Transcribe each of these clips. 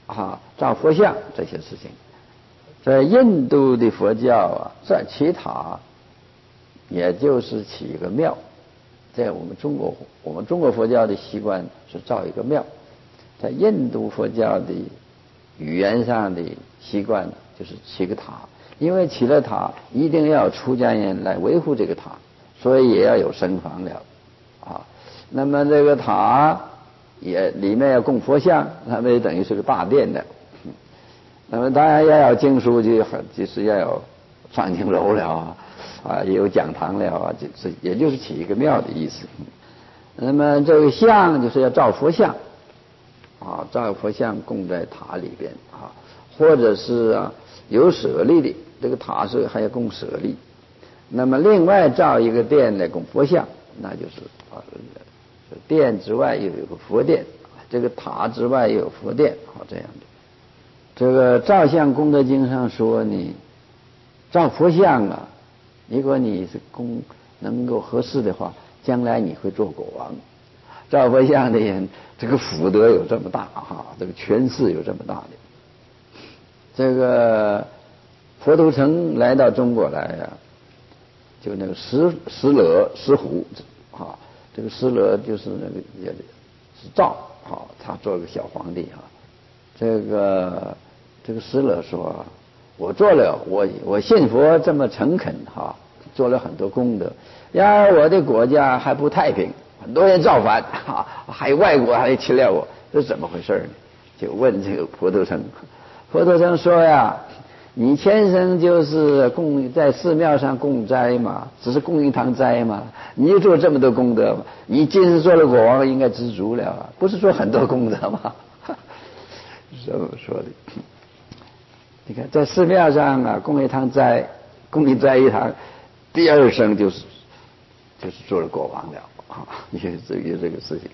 造佛像这些事情。在印度的佛教这起塔也就是起一个庙。在我们中国佛教的习惯是造一个庙，在印度佛教的语言上的习惯就是起个塔，因为起了塔一定要出家人来维护这个塔，所以也要有僧房了那么这个塔也里面要供佛像，那么也等于是个大殿的。那么当然要有经书，就是要有上经楼了也有讲堂了也就是起一个庙的意思。那么这个像就是要造佛像造佛像供在塔里边或者是有舍利的，这个塔是还要供舍利。那么另外造一个殿来供佛像，那就是殿之外又有个佛殿，这个塔之外又有佛殿这样的。这个造像功德经上说呢，造佛像如果你是能够合适的话，将来你会做国王。造佛像的人，这个福德有这么大这个权势有这么大的。这个佛图澄来到中国来就那个石虎这个石勒就是那个也是赵他做个小皇帝这个石勒说，我做了我信佛这么诚恳做了很多功德，然而我的国家还不太平，很多人造反还有外国还侵略我，这是怎么回事呢？就问这个佛图澄。佛图澄说你前生就是在寺庙上供斋嘛，只是供一堂斋嘛，你做这么多功德，你今世做了国王应该知足了不是说很多功德吗？这么说的。你看在寺庙上供一堂斋，供一斋一堂，第二生就是做了国王了有这个事情。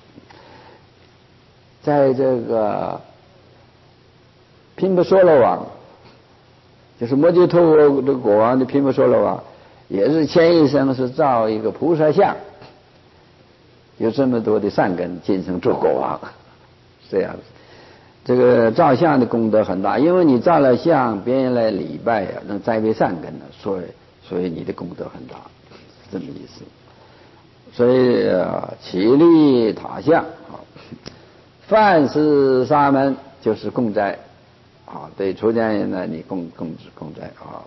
在这个频婆娑罗王，就是摩揭陀国的国王的频婆娑罗王，也是前一生是造一个菩萨像，有这么多的善根，今生做国王，这样子。这个造像的功德很大，因为你造了像，别人来礼拜能栽培善根所以你的功德很大，这么意思。所以起立塔像凡是沙门就是供斋对出家人呢，你供斋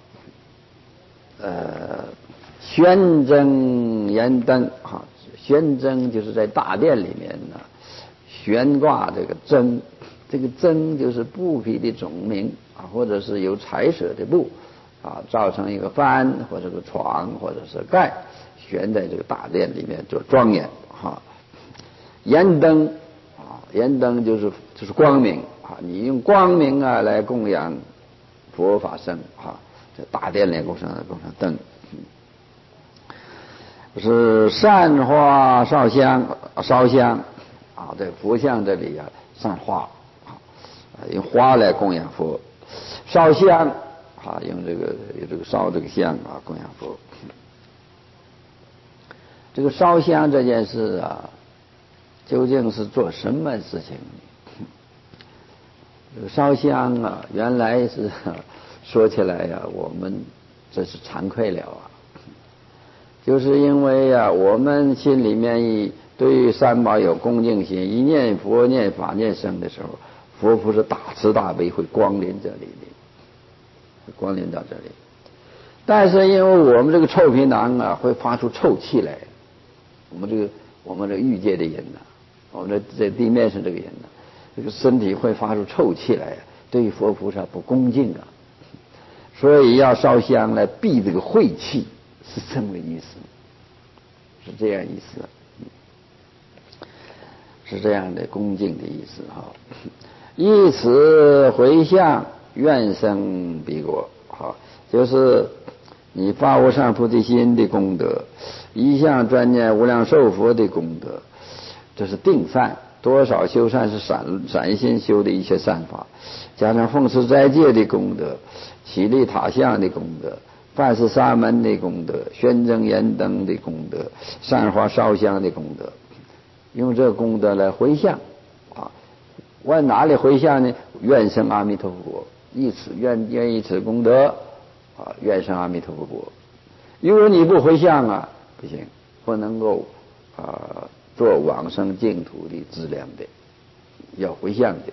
宣征燃灯宣征就是在大殿里面呢悬挂这个灯，这个灯就是布匹的种名或者是有彩色的布造成一个幡或者是床或者是盖，悬在这个大殿里面做庄严燃灯燃灯就是光明你用光明来供养佛法僧这大殿里供上灯。是善花烧香在佛像这里上花用花来供养佛，烧香用这个烧这个香供养佛。这个烧香这件事究竟是做什么事情？这个烧香原来是说起来我们这是惭愧了就是因为我们心里面对于三宝有恭敬心，一念佛念法念僧的时候，佛菩萨大慈大悲会光临这里的，光临到这里。但是因为我们这个臭皮囊会发出臭气来，我们这个欲界的人我们在地面上这个人这个身体会发出臭气来，对于佛菩萨不恭敬所以要烧香来避这个晦气，是这么个意思，是这样意思是这样的恭敬的意思以此回向愿生彼国就是你发无上菩提心的功德，一向专念无量寿佛的功德，这是定善，多少修善是散心修的一些善法，加上奉持斋戒的功德，起立塔像的功德，凡是沙门的功德，宣征燃灯的功德，散花烧香的功德，用这功德来回向往哪里回向呢？ 愿生阿弥陀佛国，愿以此功德愿生阿弥陀佛国。如果你不回向啊，不行，不能够做往生净土的资粮的，要回向的。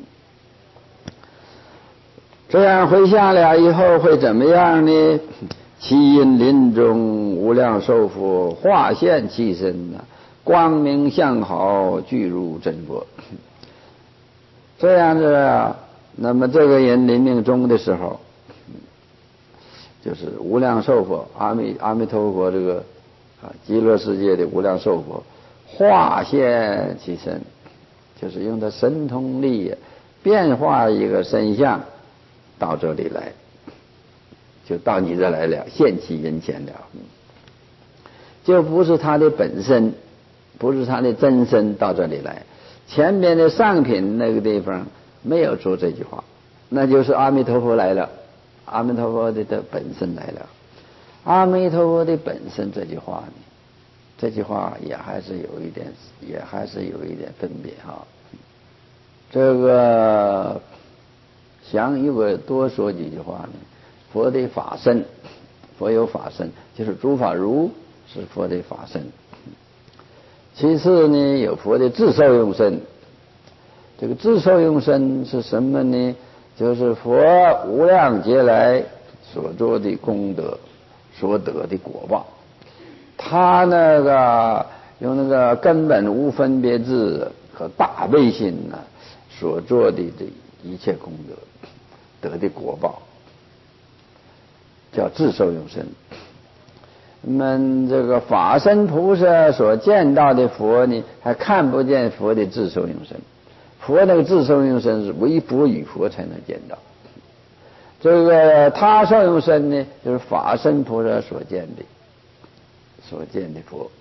这样回向了以后会怎么样呢？其因临终无量寿佛化现其身光明相好，具如真佛。这样子啊，那么这个人临命终的时候，就是无量寿佛阿弥陀佛这个极乐世界的无量寿佛化现其身，就是用他神通力变化一个身相到这里来，就到你这来了，现其人前了，就不是他的本身，不是他的真身到这里来。前边的上品那个地方没有说这句话，那就是阿弥陀佛来了，阿弥陀佛的本身来了。阿弥陀佛的本身这句话呢，这句话也还是有一点分别哈。这个想如果多说几句话呢，佛的法身，佛有法身，就是诸法如是佛的法身。其次呢，有佛的自受用身。这个自受用身是什么呢？就是佛无量劫来所做的功德，所得的果报。他那个用那个根本无分别智和大悲心所做的一切功德得的果报，叫自受用身。那么这个法身菩萨所见到的佛呢，还看不见佛的自受用身。佛那个自受用身是唯佛与佛才能见到。这个他受用身呢，就是法身菩萨所见的佛。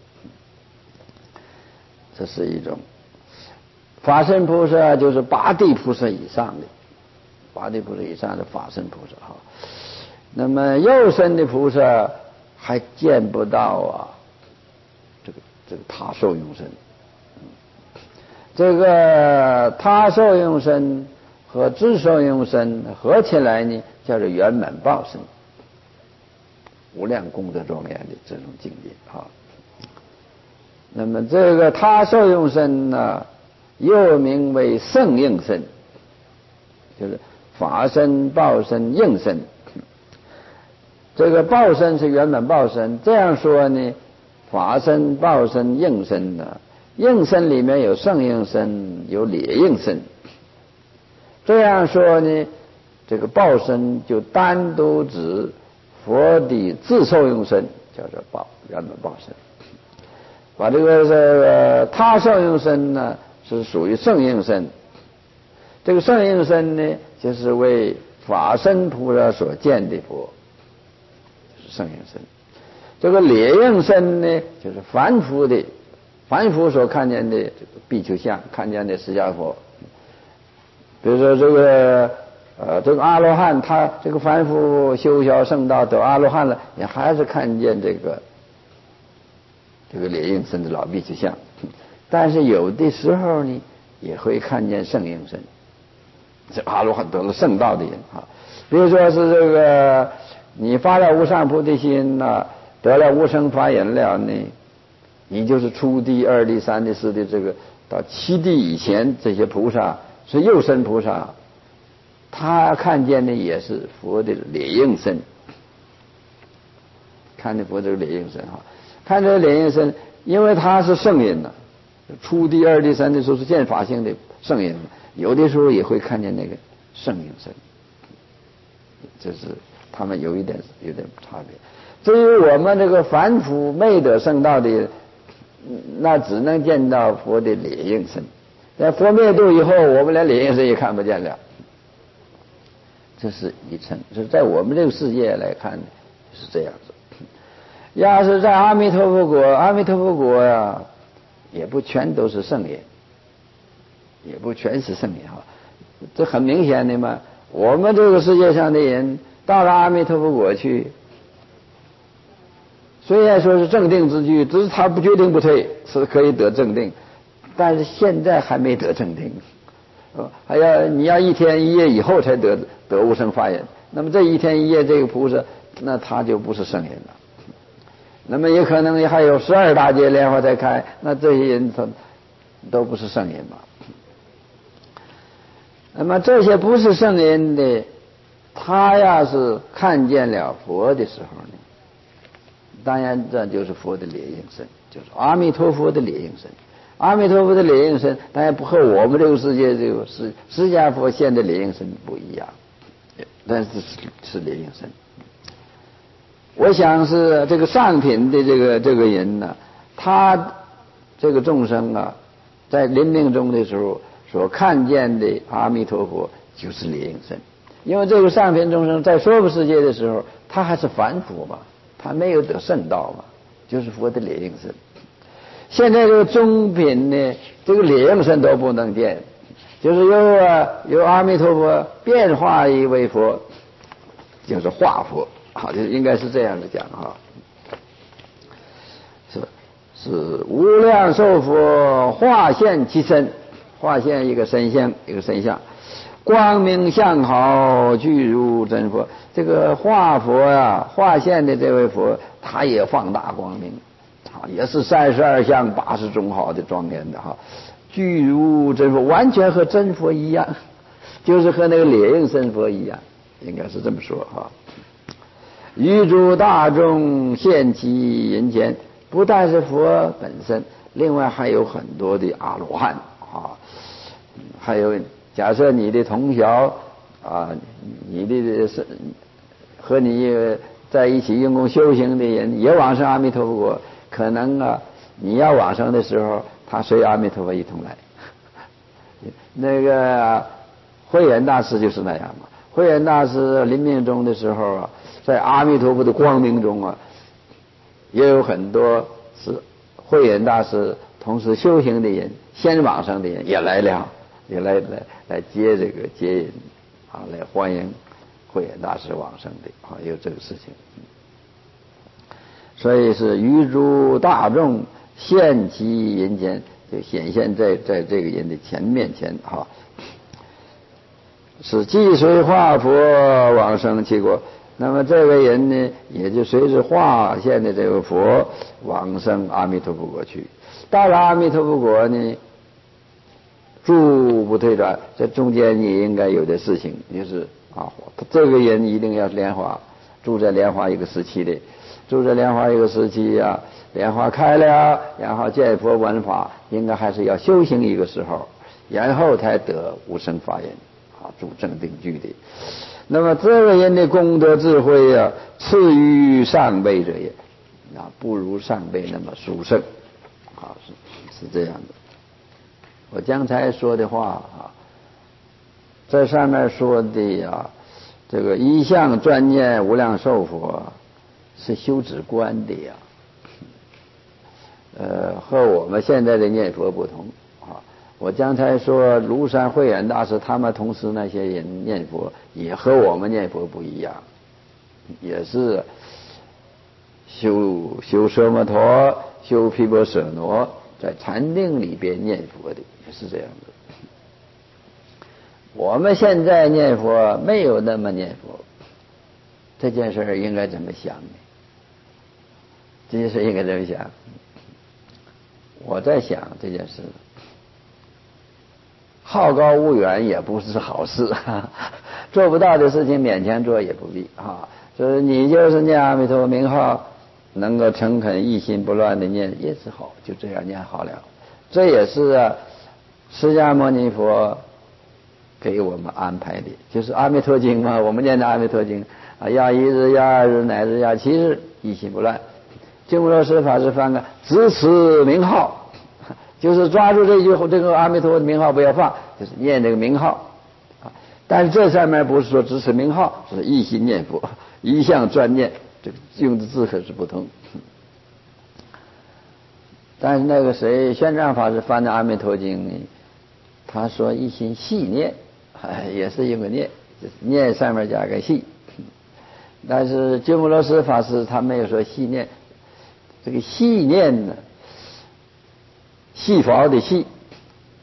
这是一种法身菩萨，就是八地菩萨以上的法身菩萨哈。那么右身的菩萨还见不到这个他受用身。这个他受用身和自受用身合起来呢，叫做圆满报身，无量功德庄严的这种境界啊。那么这个他受用身呢，又名为圣应身，就是法身、报身、应身。这个报身是圆满报身，这样说呢，法身、报身、应身呢，应身里面有圣应身，有劣应身。这样说呢，这个报身就单独指佛的自受用身，叫做圆满报身。把这个他受用身呢，是属于圣应身。这个圣应身呢，就是为法身菩萨所见的佛，是圣应身。这个劣应身呢，就是凡夫所看见的这个比丘像，看见的释迦佛。比如说这个阿罗汉，他这个凡夫修小圣道得阿罗汉了，也还是看见这个劣应身的老比丘像。但是有的时候呢，也会看见圣应身，这阿罗汉得了圣道的人啊。比如说是这个你发了无上菩提心得了无生法忍了呢，你就是初地、二地、三地、四地，这个到七地以前这些菩萨是右身菩萨，他看见的也是佛的劣应身，看见佛这个劣应身看这个劣应身，因为他是圣因初地、二地、三地都是见法性的圣因，有的时候也会看见那个圣应身，这是他们有点差别。至于我们这个凡夫未得圣道的，那只能见到佛的劣应身。在佛灭度以后，我们连劣应身也看不见了。这是一层，就是在我们这个世界来看是这样子。要是在阿弥陀佛国呀，也不全都是圣言，也不全是圣言这很明显的嘛。我们这个世界上的人到了阿弥陀佛国去，虽然说是正定之具，只是他不决定不退，是可以得正定，但是现在还没得正定， 还要你要1天1夜以后才得无生法忍，那么这1天1夜这个菩萨，那他就不是圣人了。那么也可能还有12大劫莲花才开，那这些人他都不是圣人嘛。那么这些不是圣人的，他要是看见了佛的时候呢，当然这就是佛的烈应身，就是阿弥陀佛的烈应身。阿弥陀佛的烈应身当然不和我们这个世界这个释迦佛现的烈应身不一样，但是烈应身。我想是这个上品的这个人呢，他这个众生啊，在临命终的时候所看见的阿弥陀佛就是烈应身。因为这个上品众生在娑婆世界的时候，他还是凡夫嘛，他没有得圣道嘛，就是佛的烈应身。现在这个中品呢，这个烈应身都不能见，就是由阿弥陀佛变化一位佛，就是化佛，好，就应该是这样的讲哈。是无量寿佛化现其身，化现一个身相，光明相好，具如真佛。这个化佛啊，化现的这位佛，他也放大光明，也是32相80种好的庄严的哈，具如真佛，完全和真佛一样，就是和那个烈应身佛一样，应该是这么说哈。于诸大众现其人前，不但是佛本身，另外还有很多的阿罗汉啊，还有假设你的同学啊，你的和你在一起用功修行的人也往生阿弥陀佛国，可能啊，你要往生的时候，他随阿弥陀佛一同来。那个慧远大师就是那样嘛。慧远大师临命终的时候啊，在阿弥陀佛的光明中啊，也有很多是慧远大师同时修行的人，先往生的人也来了，也来接引啊，来欢迎慧远大师往生的啊，有这个事情。所以是于诸大众现其人前，就显现在这个人的面前哈。是既随化佛往生其国，那么这个人呢，也就随着化现的这个佛往生阿弥陀佛国去。到了阿弥陀佛国呢，住不退转，这中间你应该有的事情就是啊，这个人一定要莲花，住在莲花一个时期的，住在莲花一个时期啊，莲花开了，然后见佛闻法，应该还是要修行一个时候，然后才得无生法忍啊，住正定居的。那么这个人的功德智慧啊，次于上辈者也，啊，不如上辈那么殊胜啊，是这样的。我刚才说的话啊，在上面说的啊，这个一向专念无量寿佛是修止观的呀，和我们现在的念佛不同啊。我刚才说庐山慧远大师他们同时那些人念佛也和我们念佛不一样，也是修奢摩陀、修毗婆舍那，在禅定里边念佛的，也是这样的。我们现在念佛没有那么念佛，这件事应该怎么想呢？这件事应该怎么想？我在想这件事，好高骛远也不是好事，做不到的事情勉强做也不必啊。就是你就是念阿弥陀佛名号，能够诚恳一心不乱的念也是好，就这样念好了。这也是释迦牟尼佛给我们安排的，就是阿弥陀经嘛，我们念的阿弥陀经啊，要1日要2日乃至要7日一心不乱。净土师法师翻个只此名号，就是抓住这个阿弥陀佛的名号不要放，就是念这个名号啊。但是这上面不是说只此名号，是一心念佛，一向专念，这个用的字可是不同。但是那个谁玄奘法师翻的阿弥陀经呢，他说一心细念，也是用个念，就是念上面加个细。但是鸠摩罗什法师他没有说细念，这个细念呢，细法的细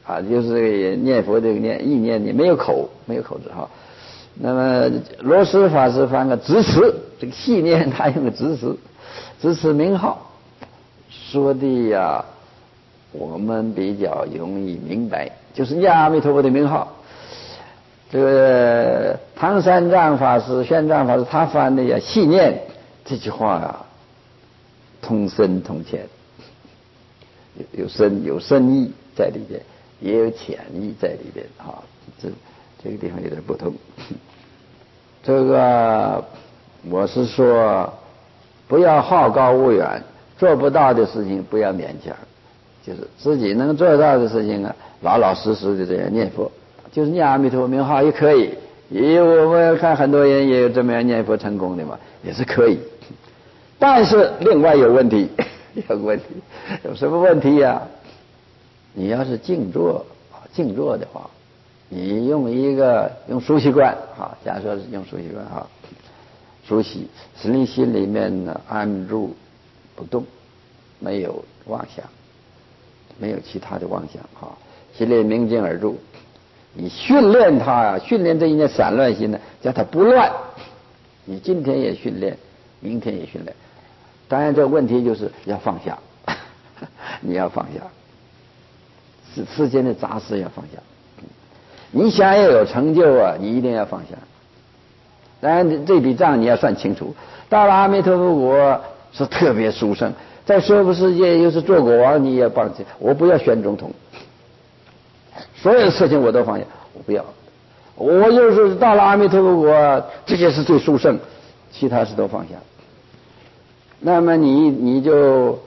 啊，就是这个念佛这个意念你没有口字哈。那么罗什法师翻个直持，这个细念他用个直持名号，说的呀，我们比较容易明白，就是念阿弥陀佛的名号。这个唐三藏法师、玄奘法师他翻的呀，细念这句话啊，通深通浅，有深意在里边，也有浅意在里边啊。这个地方有点不同。这个我是说，不要好高骛远，做不到的事情不要勉强，就是自己能做到的事情啊，老老实实的这样念佛，就是念阿弥陀佛名号也可以。也有我们看很多人也有这么样念佛成功的嘛，也是可以。但是另外有问题，有什么问题呀？你要是静坐的话，你用熟习观啊，假如说是用熟习观啊，熟悉使你心里面呢安住不动，没有妄想，没有其他的妄想啊，心里明镜而住。你训练它啊，训练这一念散乱心呢，叫它不乱。你今天也训练，明天也训练。当然，这个问题就是要放下，你要放下，世间的杂事要放下。你想要有成就啊，你一定要放下。当然，这笔账你要算清楚。到了阿弥陀佛国是特别殊胜，在娑婆世界又是做国王，你也放弃。我不要选总统，所有的事情我都放下，我不要。我就是到了阿弥陀佛国，这些是最殊胜，其他事都放下。那么你就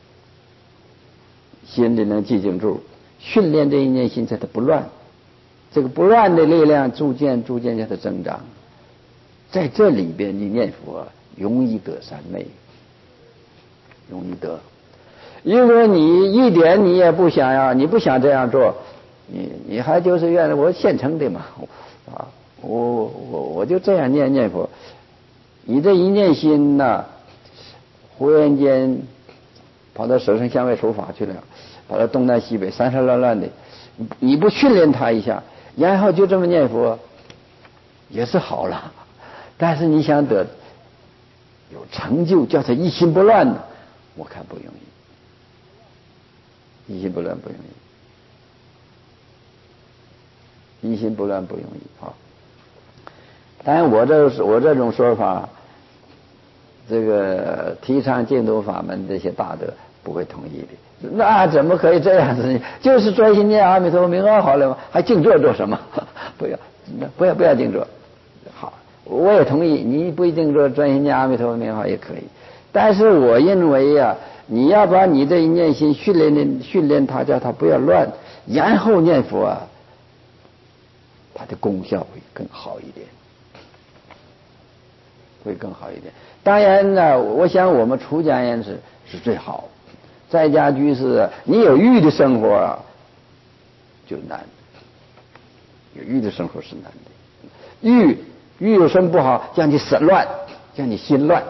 心里能寂静住，训练这一念心才它不乱。这个不乱的力量逐渐叫它增长，在这里边你念佛容易得三昧，容易得。如果你一点你也不想呀，你不想这样做，你还就是愿意我现成的嘛啊，我就这样念佛，你这一念心呐，忽然间跑到舍身香味手法去了，跑到东南西北三山乱乱的，你不训练他一下，然后就这么念佛也是好了，但是你想得有成就，叫他一心不乱的，我看不容易，一心不乱不容易，一心不乱不容易啊。当然我这种说法，这个提倡净土法门这些大德不会同意的。那怎么可以这样子呢？就是专心念阿弥陀佛名号好了吗？还静坐做什么？不要静坐。好，我也同意，你不一定说专心念阿弥陀佛名号也可以。但是我认为呀，你要把你这一念心训练它，叫它不要乱，然后念佛啊，它的功效会更好一点，会更好一点。当然呢，我想我们出家人是最好。在家居士，你有欲的生活啊，就难。有欲的生活是难的。欲有什么不好？叫你散乱，叫你心乱，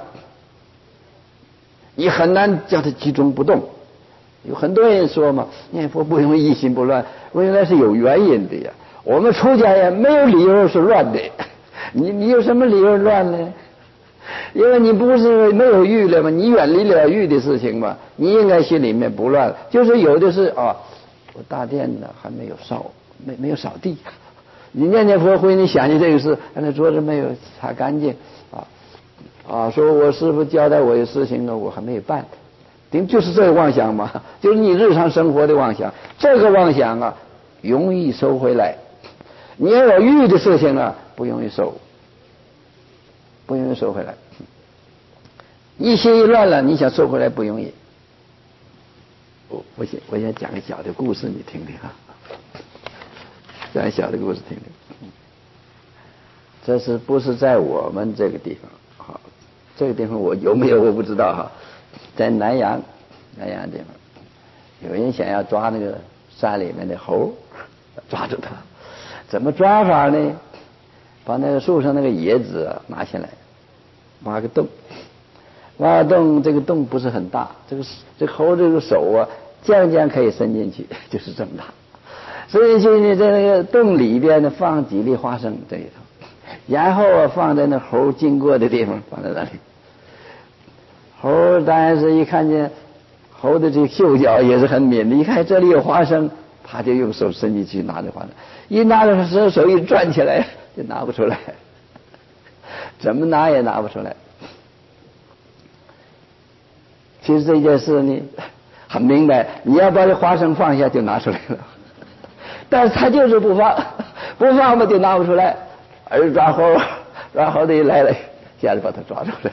你很难叫它集中不动。有很多人说嘛，念佛不容易一心不乱，我原来是有原因的呀。我们出家人没有理由是乱的，你有什么理由乱呢？因为你不是没有欲了吗？你远离了欲的事情嘛，你应该心里面不乱。就是有的是啊，我大殿呢还没有扫，没有扫地，你念佛会你想起这个事，那桌子没有擦干净说我师父交代我的事情呢，我还没有办，就是这个妄想嘛，就是你日常生活的妄想。这个妄想啊，容易收回来。你要有欲的事情啊，不容易收回来。一心一乱了，你想收回来不容易。我先讲个小的故事，你听听啊。讲个小的故事听听。这是不是在我们这个地方？好，这个地方我有没有我不知道哈。在南阳地方，有人想要抓那个山里面的猴，抓住它，怎么抓法呢？把那个树上那个叶子拿下来，挖个洞，这个洞不是很大，这个猴这个手啊，将可以伸进去，就是这么大。 所以就你在那个洞里边呢放几粒花生这里头，然后放在那猴经过的地方，放在那里。猴当然是一看见猴的这个嗅觉也是很敏的，一看这里有花生，他就用手伸进去拿着花生，一拿着手一转起来就拿不出来，怎么拿也拿不出来。其实这件事呢很明白，你要把这花生放下就拿出来了，但是他就是不放，不放嘛就拿不出来，而抓猴的一来了，一下子把他抓住了。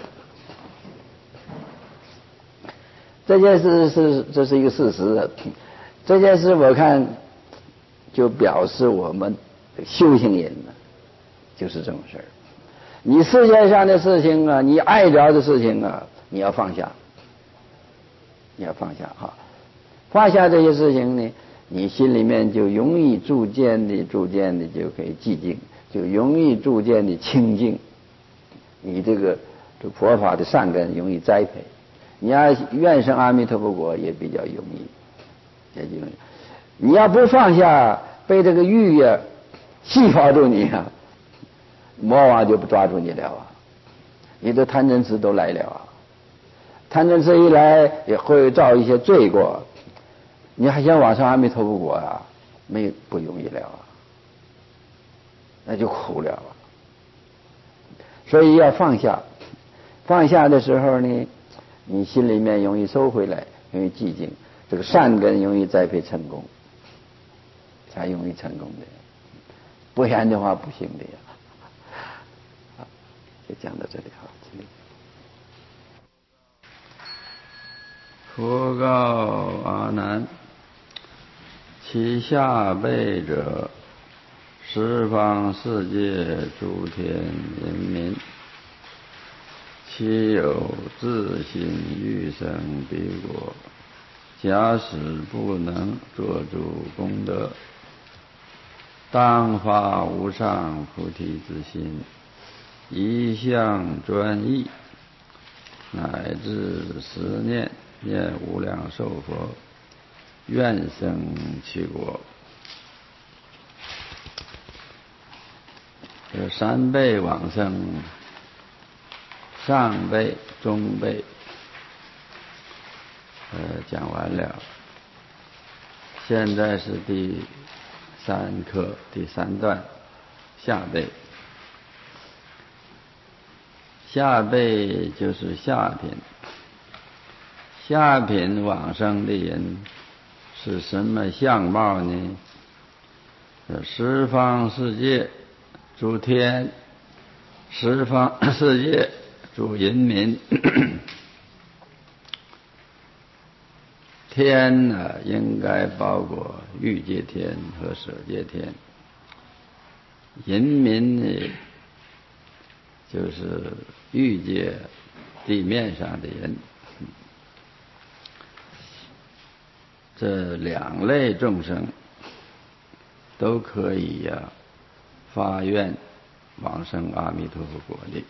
这件事这是一个事实，这件事我看就表示我们修行人呢就是这种事儿。你世界上的事情啊，你爱着的事情啊，你要放下，你要放下哈。放下这些事情呢，你心里面就容易逐渐的就可以寂静，就容易逐渐的清净，你这佛法的善根容易栽培。你要愿生阿弥陀佛国也比较容易，也就容易。你要不放下，被这个欲呀细抱住你啊，魔王就不抓住你了啊，你的贪嗔痴都来了啊。贪嗔痴一来，也会造一些罪过，你还想往上阿弥陀佛国啊，不容易了啊，那就苦了啊。所以要放下，放下的时候呢，你心里面容易收回来，容易寂静，这个善根容易栽培成功，才容易成功的，不然的话不行的呀。好，就讲到这里好。佛告阿难：其下辈者，十方世界诸天人民，其有自心欲生彼国，假使不能作诸功德，当发无上菩提之心，一向专一，乃至10念念无量寿佛，愿生其国。这3辈往生，上辈、中辈，讲完了。现在是第3课第3段，下辈。下辈就是下品，下品往生的人是什么相貌呢？十方世界诸天，十方世界诸人民。天呢，应该包括欲界天和舍界天。人民呢，就是欲界地面上的人。这2类众生都可以发愿往生阿弥陀佛国的，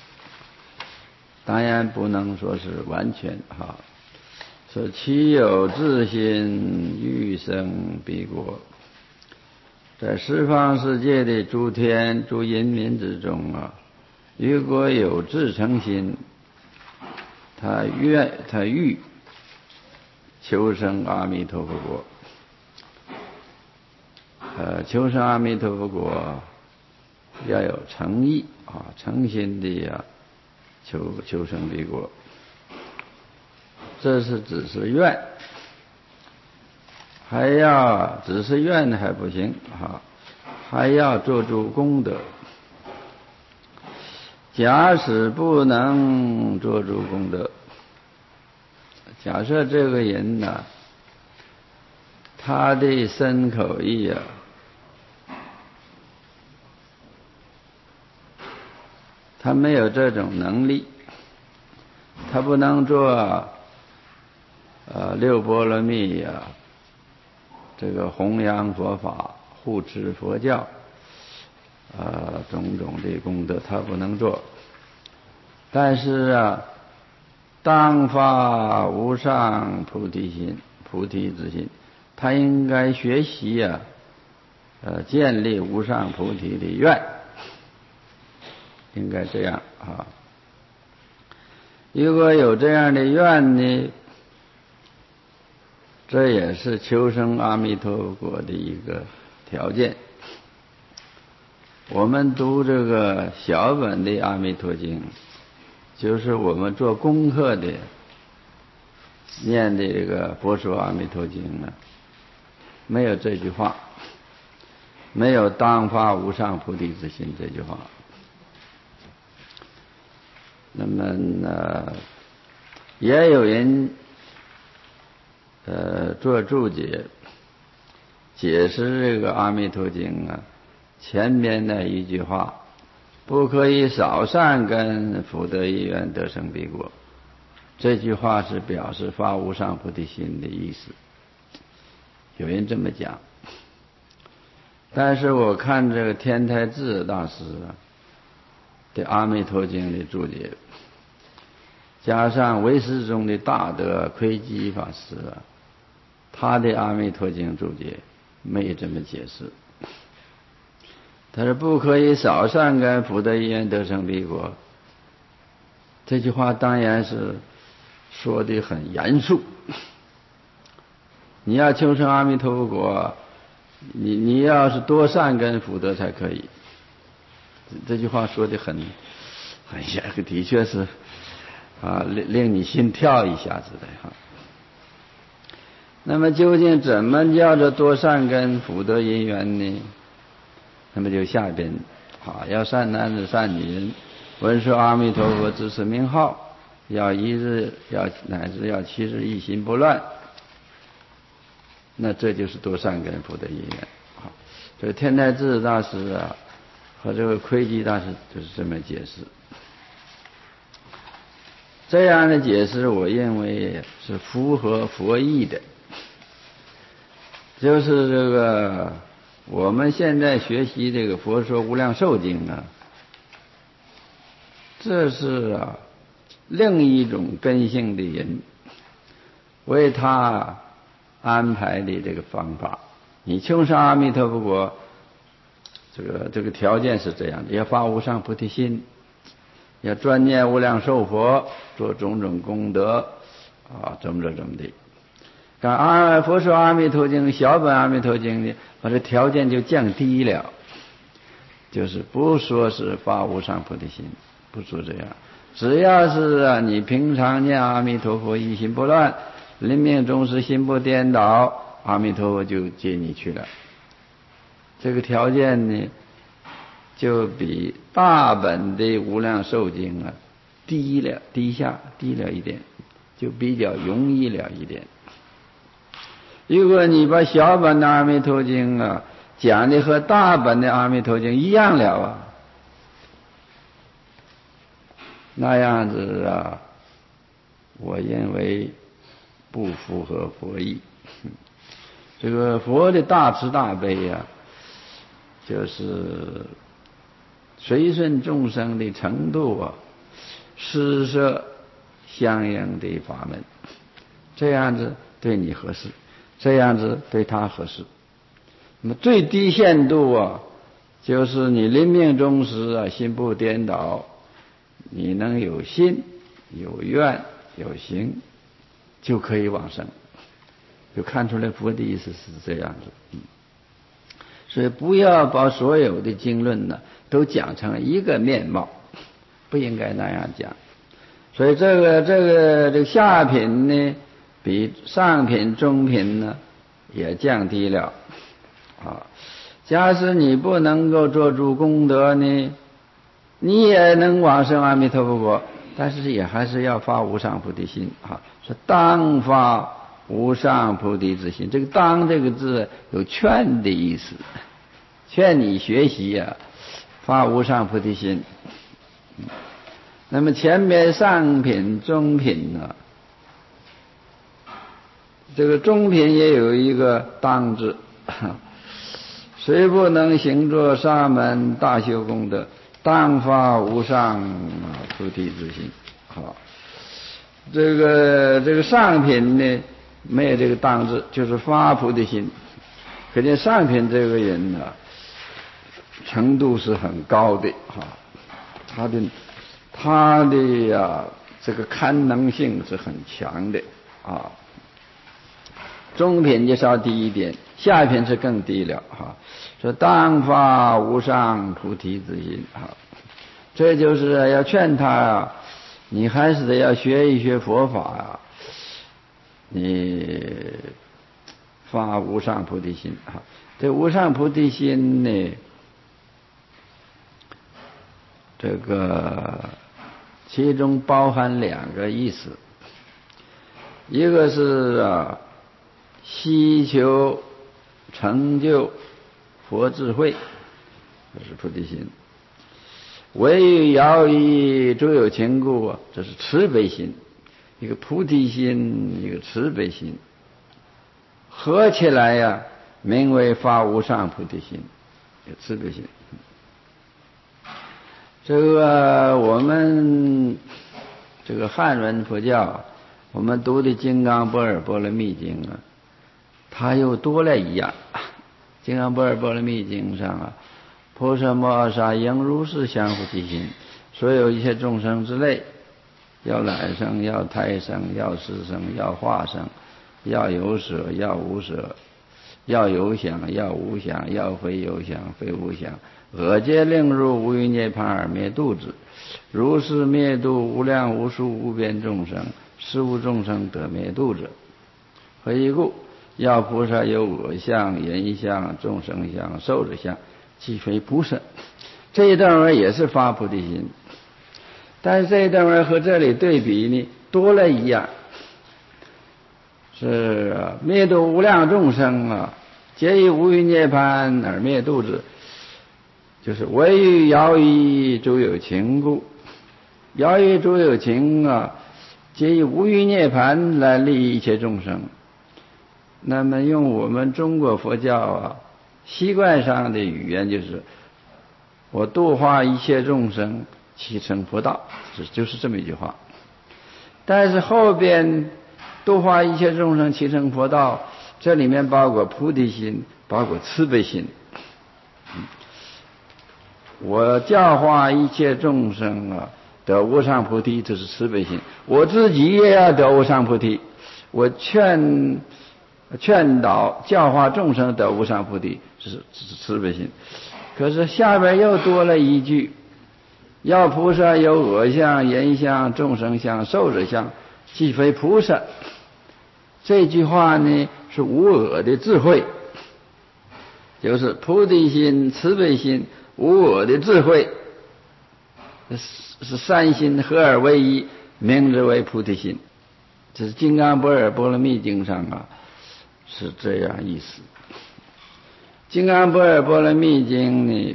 当然不能说是完全哈。说其有自心欲生彼国，在十方世界的诸天诸人民之中啊，如果有自诚心，他欲求生阿弥陀佛国。求生阿弥陀佛国要有诚意啊，诚心的求生彼国。这是只是愿，还要只是愿还不行啊，还要做出功德。假使不能做出功德，假设这个人呢，他的身口意他没有这种能力，他不能做6波罗蜜这个弘扬佛法、护持佛教种种的功德他不能做，但是当发无上菩提心、菩提之心，他应该学习建立无上菩提的愿，应该这样啊。如果有这样的愿呢，这也是求生阿弥陀佛国的一个条件。我们读这个小本的阿弥陀经，就是我们做功课的念的这个佛说阿弥陀经呢，没有这句话，没有当发无上菩提之心这句话。那么呢，也有人做注解，解释这个阿弥陀经啊，前面那一句话，不可以少善根福德因缘得生彼国，这句话是表示发无上菩提心的意思，有人这么讲。但是我看这个天台智大师的阿弥陀经的注解，加上唯识中的大德窥基法师他的阿弥陀经注解没有这么解释。他说不可以少善根福德因缘得生彼国，这句话当然是说的很严肃。你要求生阿弥陀佛国，你要是多善根福德才可以。这句话说的很，哎呀，的确是令你心跳一下子的哈。那么究竟怎么叫做多善根福德因缘呢？那么就下边要善男子善女人闻说阿弥陀佛之此名号，要一日乃至要7日一心不乱，那这就是多善根福德因缘。这个天台智大师和这个窥基大师就是这么解释。这样的解释我认为是符合佛意的，就是这个我们现在学习这个佛说无量寿经这是另一种根性的人为他安排的这个方法。你求生阿弥陀佛国，这个条件是这样的，要发无上菩提心，要专念无量寿佛，做种种功德怎么的。但佛说阿弥陀经小本阿弥陀经呢，把这条件就降低了，就是不说是发无上菩提心，不说这样，只要是你平常念阿弥陀佛一心不乱，临命终时心不颠倒，阿弥陀佛就接你去了。这个条件呢，就比大本的无量寿经低了一点，就比较容易了一点。如果你把小本的阿弥陀经讲的和大本的阿弥陀经一样了那样子我认为不符合佛意。这个佛的大慈大悲就是随顺众生的程度施设相应的法门，这样子对你合适，这样子对他合适。那么最低限度就是你临命终时心不颠倒，你能有心有愿有行，就可以往生。就看出来佛的意思是这样子。所以不要把所有的经论都讲成一个面貌，不应该那样讲。所以这个下品呢，比上品中品也降低了假使你不能够做出功德呢，你也能往生阿弥陀佛国，但是也还是要发无上菩提心说当发无上菩提之心。这个当这个字有劝的意思，劝你学习发无上菩提心。那么前面上品中品这个中品也有一个当字，虽不能行作沙门大修功德，当发无上菩提之心。这个上品呢没有这个当字，就是发菩提心。 可见上品这个人呢，程度是很高的他的这个堪能性是很强的中品就稍低一点，下品是更低了说当发无上菩提之心这就是要劝他你还是得要学一学佛法你发无上菩提心这无上菩提心呢，这个其中包含两个意思，一个是希求成就佛智慧，这是菩提心；唯遥以诸有情故，这是慈悲心。一个菩提心，一个慈悲心，合起来名为发无上菩提心，有慈悲心。这个我们这个汉文佛教，我们读的《金刚般若波罗蜜经》它又多了一样。《金刚般若波罗蜜经》上菩萨摩诃萨应如是降伏其心，所有一切众生之类，要来生，要胎生，要死生，要化生，要有舍，要无舍，要有想，要无想，要非有想，非无想，恶皆令入无余涅槃而灭度之。如是灭度无量无数无边众生，实无众生得灭度者。何以故？要菩萨有我相、人相、众生相、寿者相，即非菩萨。这一段文也是发菩提心，但是这一段文和这里对比呢，多了一样，是灭度无量众生皆以无余涅槃而灭度之，就是唯欲遥以诸有情故，遥以诸有情皆以无余涅槃来利益一切众生。那么用我们中国佛教习惯上的语言，就是我度化一切众生，其成佛道，就是这么一句话。但是后边度化一切众生，其成佛道，这里面包括菩提心，包括慈悲心。我教化一切众生得无上菩提，这是慈悲心。我自己也要得无上菩提，我劝导教化众生得无上菩提，这是慈悲心。可是下边又多了一句，要菩萨有我相、人相、众生相、寿者相，即非菩萨。这句话呢是无我的智慧，就是菩提心、慈悲心、无我的智慧，是三心合而为一，名之为菩提心。这是《金刚般若波罗蜜经》上是这样意思。《金刚般若波罗蜜经》呢，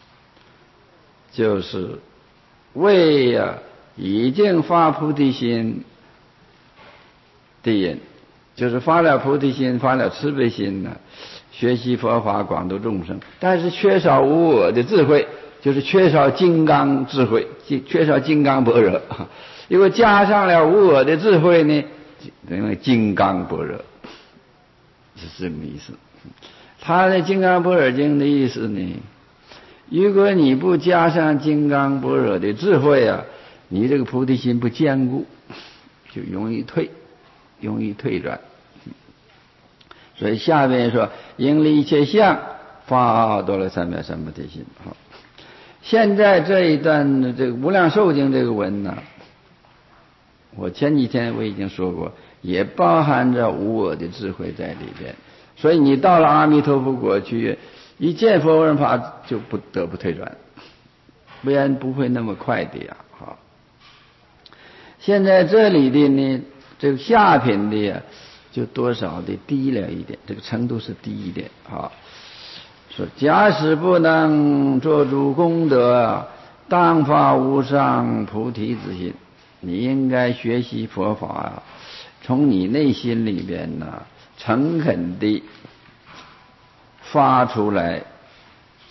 就是为已经发菩提心的人，就是发了菩提心、发了慈悲心学习佛法广度众生，但是缺少无我的智慧，就是缺少金刚智慧，缺少金刚般若。如果加上了无我的智慧呢，等于金刚般若，是这么意思。他的《金刚般若经》的意思呢，如果你不加上金刚般若的智慧你这个菩提心不坚固，就容易退转。所以下边说应离一切相，发多罗三藐三菩提心。现在这一段这个无量寿经这个文我前几天我已经说过，也包含着无我的智慧在里边。所以你到了阿弥陀佛国去，一见佛闻法就不得不退转，不然不会那么快的现在这里的呢，这个下品的就多少的低了一点，这个程度是低一点说假使不能做主功德，当发无上菩提之心。你应该学习佛法从你内心里边诚恳地发出来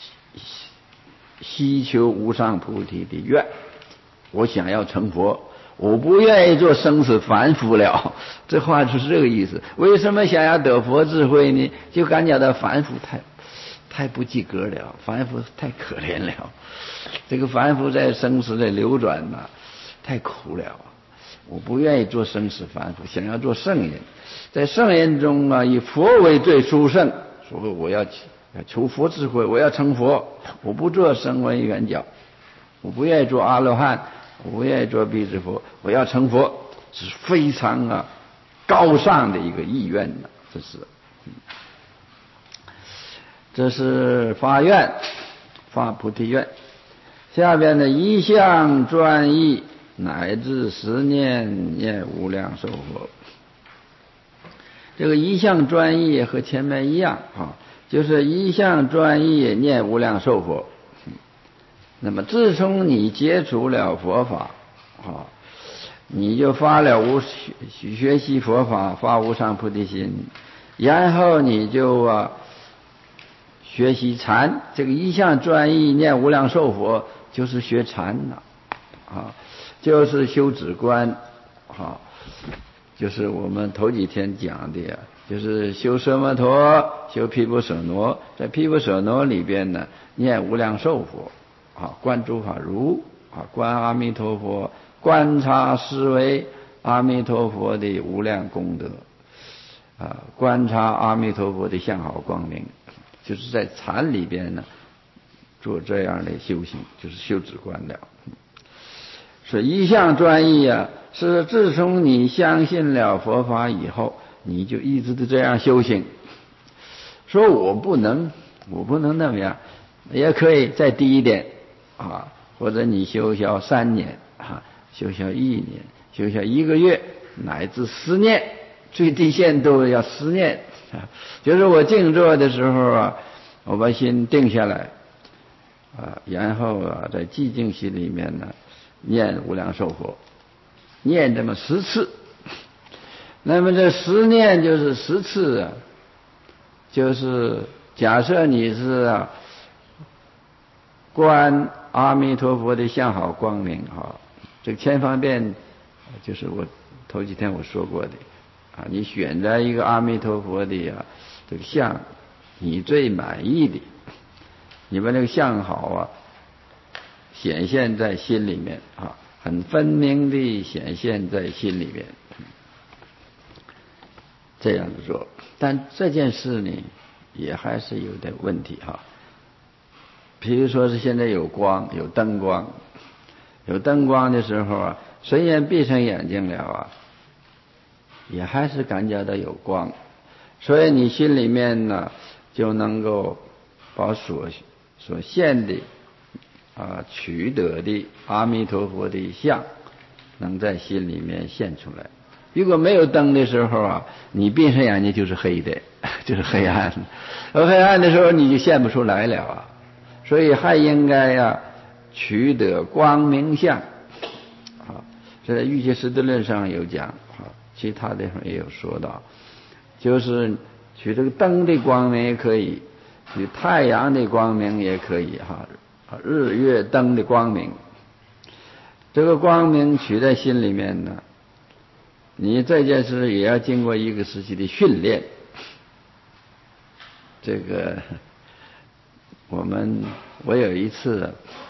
希求无上菩提的愿。我想要成佛， 我不愿意做生死凡夫了。这话就是这个意思。为什么想要得佛智慧呢？就感觉到凡夫太不及格了，凡夫太可怜了。这个凡夫在生死的流转呐，太苦了。我不愿意做生死凡夫，想要做圣人。在圣人中啊，以佛为最殊胜，所以我要求佛智慧，我要成佛。我不做声闻缘觉，我不愿意做阿罗汉，我不愿意做辟支佛，我要成佛，是非常高尚的一个意愿呢。这是发愿，发菩提愿。下边的一向专一，乃至十念念无量寿佛。这个一向专一和前面一样就是一向专一念无量寿佛。那么自从你接触了佛法你就发了学习佛法，发无上菩提心，然后你就学习禅。这个一向专一念无量寿佛就是学禅就是修止观就是我们头几天讲的就是修奢摩陀，修毗婆舍那。在毗婆舍那里边呢，念无量寿佛观诸法如观阿弥陀佛，观察思维阿弥陀佛的无量功德观察阿弥陀佛的相好光明，就是在禅里边呢做这样的修行，就是修止观了。所以一向专一是自从你相信了佛法以后，你就一直都这样修行。说我不能那么样，也可以再低一点或者你修消3年修消1年，修消1个月，乃至10年，最低限度要10年就是我静坐的时候我把心定下来然后在寂静心里面呢念无量寿佛，念这么10次。那么这10念就是10次就是假设你是观阿弥陀佛的相好光明这个千方便就是我头几天我说过的你选择一个阿弥陀佛的这个相，你最满意的，你把那个相好显现在心里面很分明的显现在心里面，这样子做。但这件事呢也还是有点问题比如说是现在有光，有灯光，有灯光的时候虽然闭上眼睛了也还是感觉到有光，所以你心里面呢就能够把所现的取得的阿弥陀佛的相能在心里面现出来。如果没有灯的时候你闭上眼睛就是黑的，就是黑暗，而黑暗的时候你就现不出来了所以还应该取得光明相这在瑜伽师地论上有讲其他地方也有说到，就是取这个灯的光明也可以，取太阳的光明也可以日月灯的光明。这个光明取在心里面呢，你这件事也要经过一个时期的训练。这个我有一次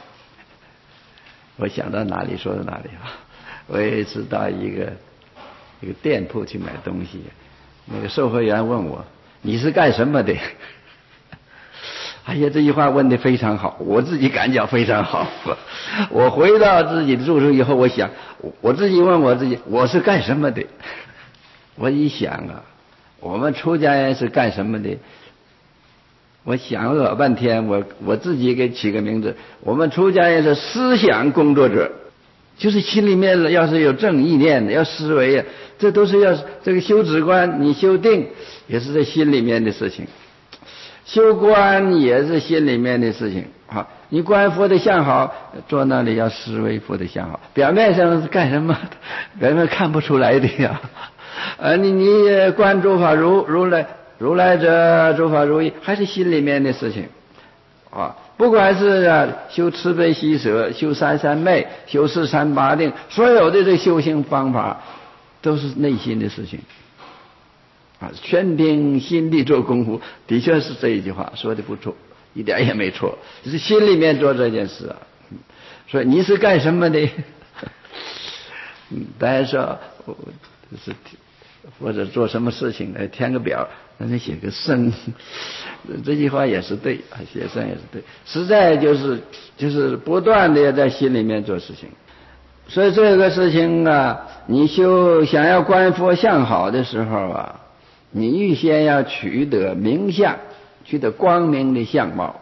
我想到哪里说到哪里我有一次到一个店铺去买东西，那个售货员问我你是干什么的？哎呀，这句话问得非常好，我自己感觉非常好。我回到自己的住处以后，我想我自己问我自己我是干什么的？我一想我们出家人是干什么的？我想了老半天，我自己给起个名字，我们出家人是思想工作者，就是心里面要是有正意念，要思维这都是要这个修止观，你修定也是在心里面的事情，修观也是心里面的事情你观佛的相好，坐那里要思维佛的相好，表面上是干什么？表面看不出来的你观诸法如来者，诸法如意，还是心里面的事情不管是修慈悲喜舍、修三三昧、修四禅八定，所有的这修行方法都是内心的事情全凭心地做功夫，的确是这一句话说的不错，一点也没错，就是心里面做这件事所以你是干什么的？大家说是或者做什么事情来填个表，那你写个生，这句话也是对，写生也是对，实在就是不断的在心里面做事情。所以这个事情你想要观佛相好的时候你预先要取得明相，取得光明的相貌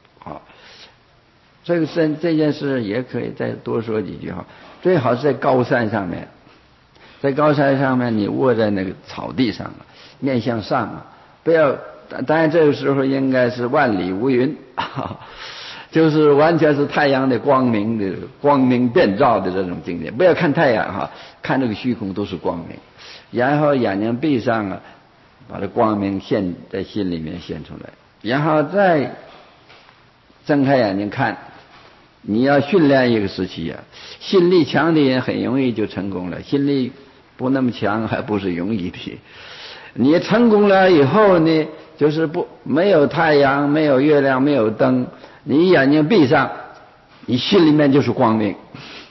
这件事也可以再多说几句最好是在高山上面，在高山上面你卧在那个草地上面向上不要，当然这个时候应该是万里无云就是完全是太阳的光明遍照的这种境界，不要看太阳看这个虚空都是光明，然后眼睛闭上把这光明在心里面现出来，然后再睁开眼睛看。你要训练一个时期心力强的人很容易就成功了，心力不那么强还不是容易的。你成功了以后呢，就是没有太阳，没有月亮，没有灯，你眼睛闭上，你心里面就是光明，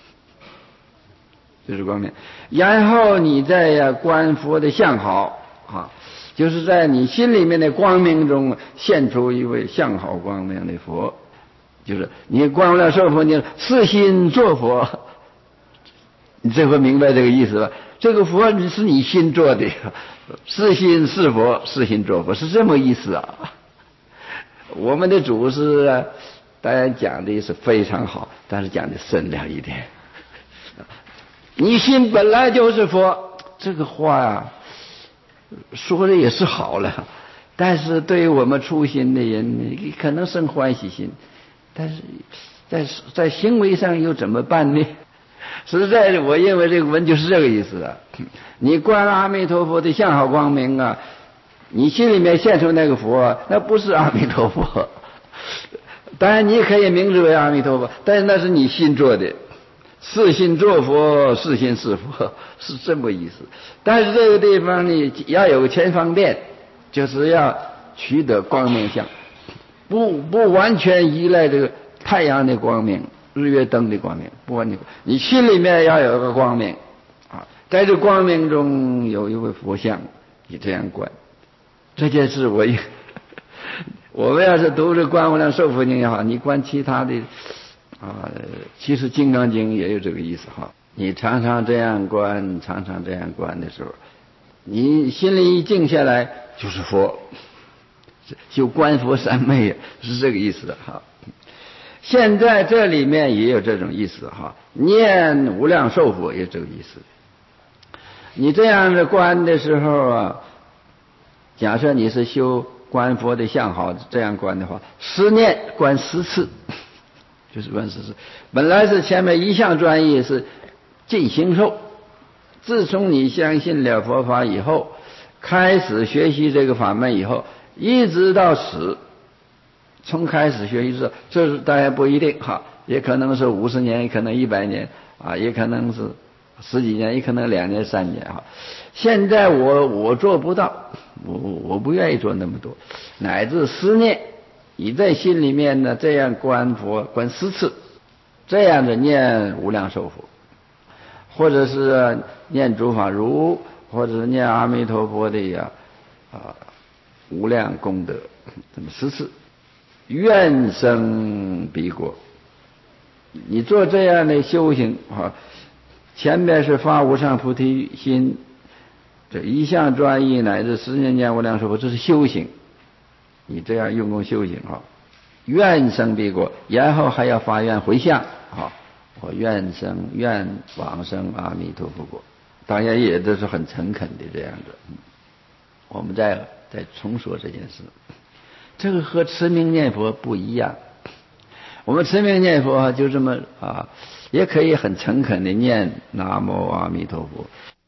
就是光明。然后你再观佛的相好就是在你心里面的光明中现出一位相好光明的佛。就是你观无量寿佛，你是心做佛，你这回明白这个意思吧？这个佛是你心做的，是心是佛，是心做佛，是这么意思我们的祖师当然讲的是非常好，但是讲的深了一点。你心本来就是佛，这个话说的也是好了，但是对于我们初心的人，可能生欢喜心。但是在行为上又怎么办呢？实在的，我认为这个文就是这个意思你观阿弥陀佛的相好光明你心里面现出那个佛那不是阿弥陀佛。当然你可以名字为阿弥陀佛，但是那是你心做的，是心做佛，是心是佛，是这么意思。但是这个地方呢，要有个前方便，就是要取得光明相。不完全依赖这个太阳的光明、日月灯的光明，不完全。你心里面要有个光明在这光明中有一位佛像，你这样观。这件事我们要是读这观无量寿佛经也好，你观其他的其实《金刚经》也有这个意思你常常这样观，常常这样观的时候，你心里一静下来就是佛。就观佛三昧是这个意思现在这里面也有这种意思念无量寿佛也这个意思。你这样的观的时候假设你是修观佛的相好，这样观的话，10念观10次，就是观10次。本来是前面一项专一是尽行受，自从你相信了佛法以后，开始学习这个法门以后，一直到死，从开始学习时，这是当然不一定也可能是50年，也可能100年也可能是10几年，也可能2年3年现在我做不到，我不愿意做那么多，乃至10念，你在心里面呢这样观佛观10次，这样的念无量寿佛，或者是念诸法如，或者是念阿弥陀佛的无量功德，这么10次，愿生彼国。你做这样的修行前面是发无上菩提心，这一向专一乃至10年念无量寿佛，这是修行。你这样用功修行愿生彼国，然后还要发愿回向我愿往生阿弥陀佛国。当然也都是很诚恳的这样的。我们再重说这件事，这个和持名念佛不一样。我们持名念佛就这么也可以很诚恳的念南无阿弥陀佛，